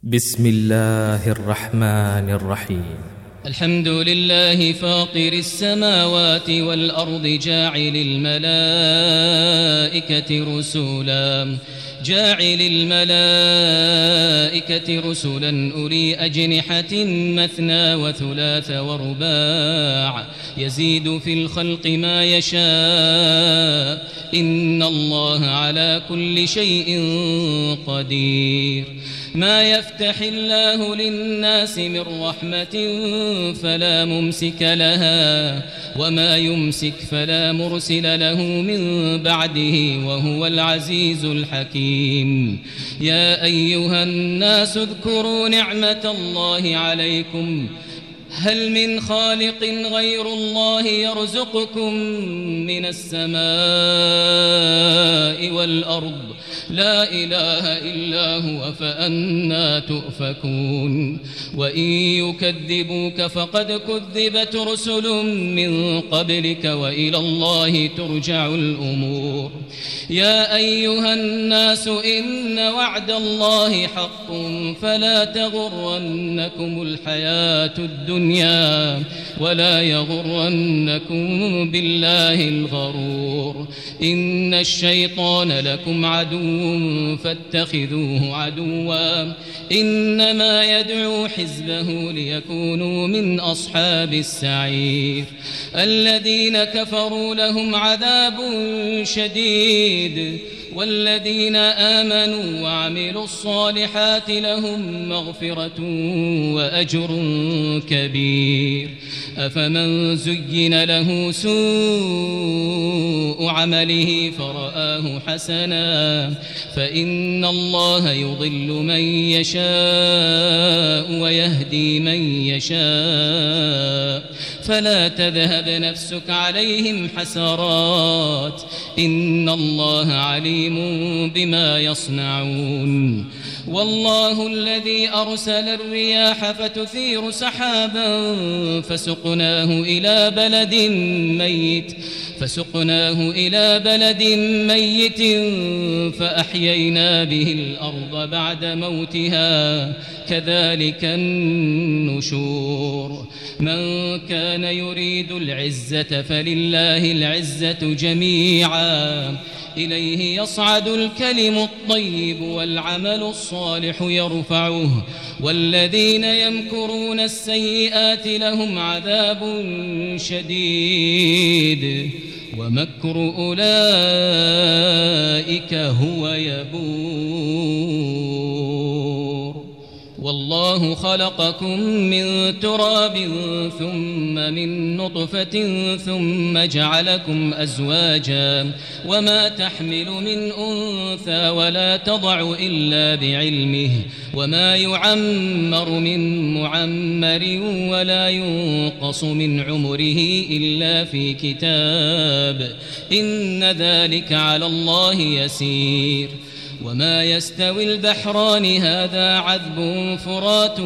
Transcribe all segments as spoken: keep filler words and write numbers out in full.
بسم الله الرحمن الرحيم. الحمد لله فاطر السماوات والأرض جاعل الملائكة رسلا جاعل الملائكة رسلا أولي أجنحة مثنى وثلاث ورباع يزيد في الخلق ما يشاء إن الله على كل شيء قدير. ما يفتح الله للناس من رحمة فلا ممسك لها وما يمسك فلا مرسل له من بعده وهو العزيز الحكيم. يا أيها الناس اذكروا نعمة الله عليكم هل من خالق غير الله يرزقكم من السماء والأرض لا إله إلا هو فأنى تؤفكون. وإن يكذبوك فقد كذبت رسل من قبلك وإلى الله ترجع الأمور. يا أيها الناس إن وعد الله حق فلا تغرنكم الحياة الدنيا ولا يغرنكم بالله الغرور. إن الشيطان لكم عدو فاتخذوه عدوا إنما يدعو حزبه ليكونوا من أصحاب السعير. الذين كفروا لهم عذاب شديد والذين آمنوا وعملوا الصالحات لهم مغفرة وأجر كبير. أفمن زين له سوء عمله فرآه حسنا فإن الله يضل من يشاء ويهدي من يشاء فلا تذهب نفسك عليهم حسرات إن الله عليم بما يصنعون. والله الذي أرسل الرياح فتثير سحابا فسقناه إلى بلد ميت فسقناه إلى بلد ميت فأحيينا به الأرض بعد موتها كذلك النشور. من كان يريد العزة فلله العزة جميعا إليه يصعد الكلم الطيب والعمل الصالح يرفعه والذين يمكرون السيئات لهم عذاب شديد ومكر أولئك هو يبور. والله خلقكم من تراب ثم من نطفة ثم جعلكم أزواجا وما تحمل من أنثى ولا تضع إلا بعلمه وما يعمر من معمر ولا ينقص من عمره إلا في كتاب إن ذلك على الله يسير. وما يستوي البحران هذا عذب فرات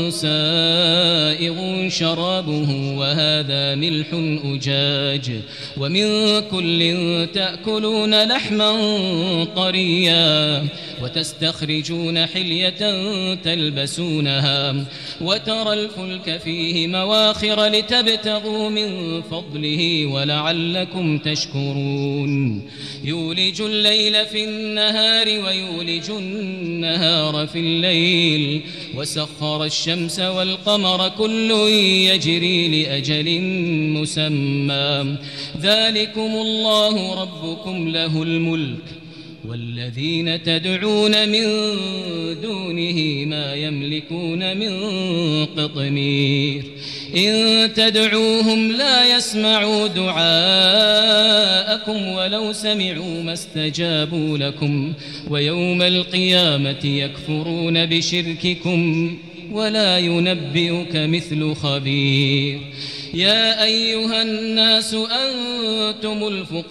سائغ شرابه وهذا ملح أجاج ومن كل تأكلون لحما طريا وتستخرجون حلية تلبسونها وترى الفلك فيه مواخر لتبتغوا من فضله ولعلكم تشكرون. يولج الليل في النهار ويولج النهار في الليل وسخر الشمس والقمر كل يجري لأجل مسمى ذلكم الله ربكم له الملك والذين تدعون من دونه ما يملكون من قطمير. إن تدعوهم لا يسمعوا دعاءكم ولو سمعوا ما استجابوا لكم ويوم القيامة يكفرون بشرككم ولا ينبئك مثل خبير. يا أيها الناس أنتم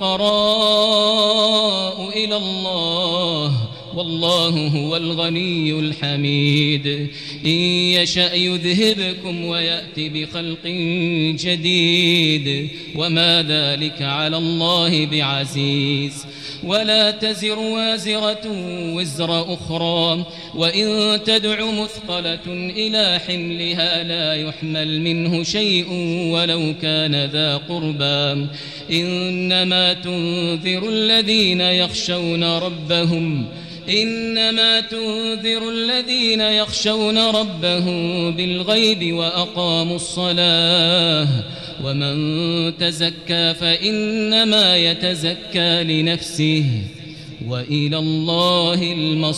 الفقراء إلى الله والله هو الغني الحميد. إن يشأ يذهبكم ويأتي بخلق جديد وما ذلك على الله بعزيز. ولا تزر وازرة وزر أخرى وإن تدع مثقلة إلى حملها لا يحمل منه شيء ولو كان ذا قربى إنما تنذر الذين يخشون ربهم إنما تنذر الذين يخشون ربهم بالغيب وأقاموا الصلاة ومن تزكى فإنما يتزكى لنفسه وإلى الله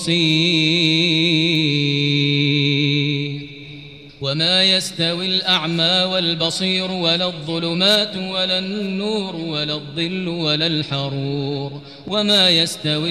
المصير وما يستوي الأعمى والبصير ولا الظلمات ولا النور ولا الظل ولا الحرور وما يستوي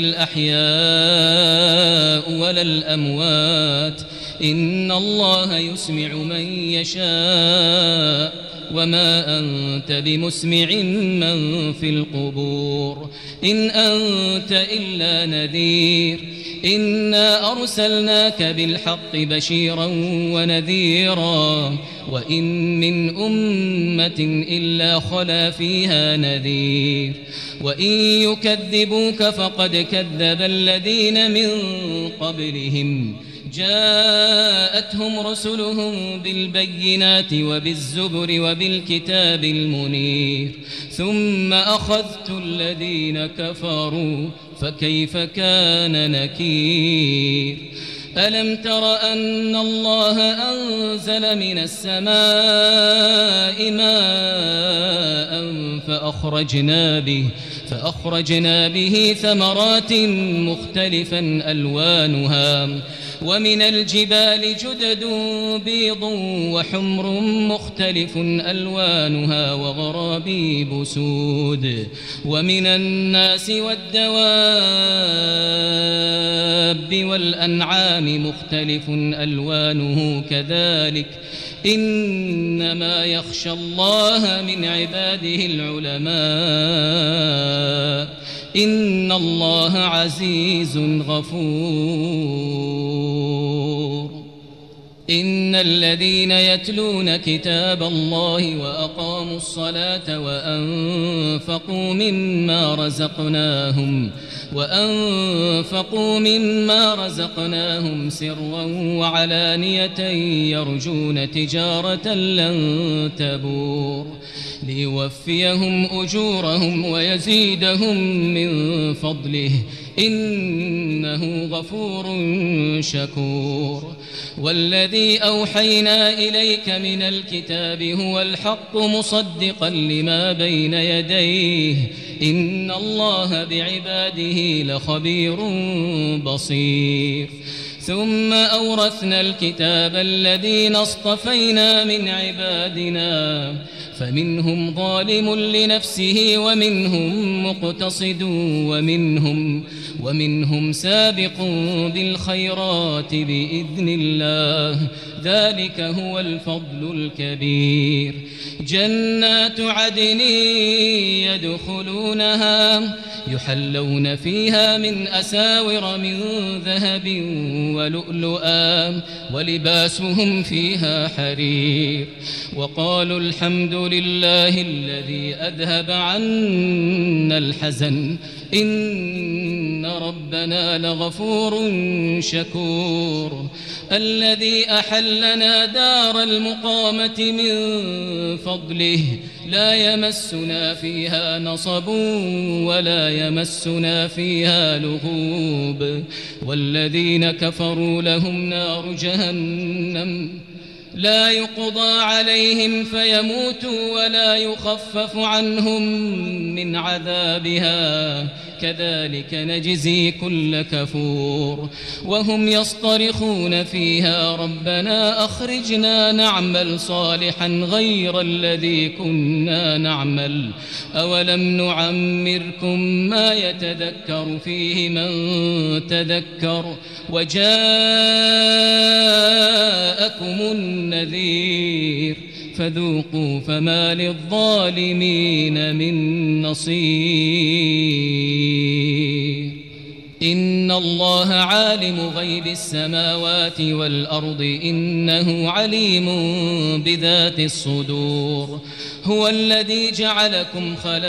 الأحياء ولا الأموات إن الله يسمع من يشاء وما أنت بمسمع من في القبور إن أنت إلا نذير إنا أرسلناك بالحق بشيرا ونذيرا وإن من أمة إلا خلا فيها نذير وإن يكذبوك فقد كذب الذين من قبلهم جاءتهم رسلهم بالبينات وبالزبر وبالكتاب المنير ثم أخذت الذين كفروا فكيف كان نكير ألم تر أن الله أنزل من السماء ماء فأخرجنا به فأخرجنا به ثمرات مختلفا ألوانها ومن الجبال جدد بيض وحمر مختلف ألوانها وغرابيب سود ومن الناس والدواب والأنعام مختلف ألوانه كذلك إنما يخشى الله من عباده العلماء إن الله عزيز غفور إن الذين يتلون كتاب الله وأقاموا الصلاة وأنفقوا مما رزقناهم وأنفقوا مما رزقناهم سرا وعلانية يرجون تجارة لن تبور ليوفيهم أجورهم ويزيدهم من فضله إنه غفور شكور والذي أوحينا إليك من الكتاب هو الحق مصدقا لما بين يديه إن الله بعباده لخبير بصير ثم أورثنا الكتاب الذين اصطفينا من عبادنا فمنهم ظالم لنفسه ومنهم مقتصد ومنهم ومنهم سابق بالخيرات بإذن الله ذلك هو الفضل الكبير جنات عدن يدخلونها يحلون فيها من أساور من ذهب ولؤلؤا ولباسهم فيها حرير وقالوا الحمد لله الذي أذهب عنا الحزن إن ربنا لغفور شكور الذي أحلنا دار المقامة من فضله لا يمسنا فيها نصب ولا يمسنا فيها لغوب والذين كفروا لهم نار جهنم لا يقضى عليهم فيموتوا ولا يخفف عنهم من عذابها كذلك نجزي كل كفور وهم يصطرخون فيها ربنا أخرجنا نعمل صالحا غير الذي كنا نعمل أولم نعمركم ما يتذكر فيه من تذكر وجاءكم النذير فذوقوا فما للظالمين من نصير إن الله عالم غيب السماوات والأرض إنه عليم بذات الصدور هو الذي جعلكم خلائف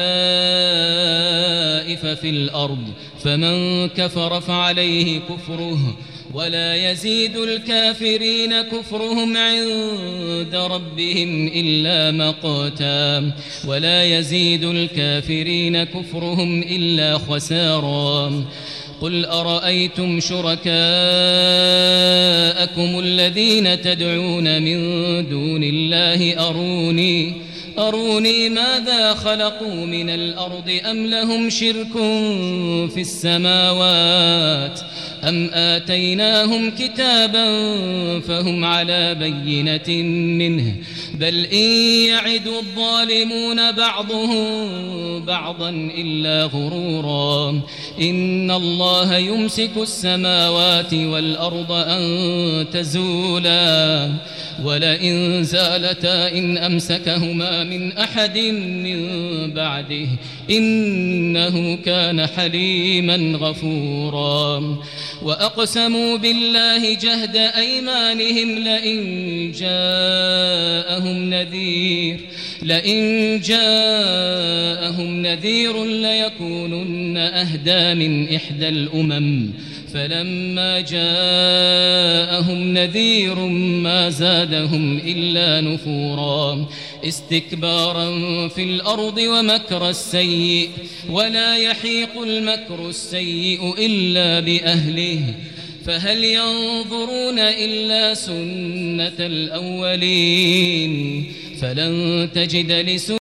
في الأرض فمن كفر فعليه كفره ولا يزيد الكافرين كفرهم عند ربهم إلا مقتا ولا يزيد الكافرين كفرهم إلا خسارا قل أرأيتم شركاءكم الذين تدعون من دون الله أروني أروني ماذا خلقوا من الأرض أم لهم شرك في السماوات أم آتيناهم كتابا فهم على بينة منه بل إن يعد الظالمون بعضهم بعضا إلا غرورا إن الله يمسك السماوات والأرض أن تزولا ولئن زالتا إن أمسكهما من أحد من بعده إنه كان حليما غفورا وأقسموا بالله جهد أيمانهم لئن جاءهم نذير لئن جاءهم نذير ليكونن أهدى من إحدى الأمم فلما جاءهم نذير ما زادهم إلا نفورا استكبارا في الأرض ومكر السيء ولا يحيق المكر السيء إلا بأهله فهل ينظرون إلا سنة الأولين فلن تجد لسنة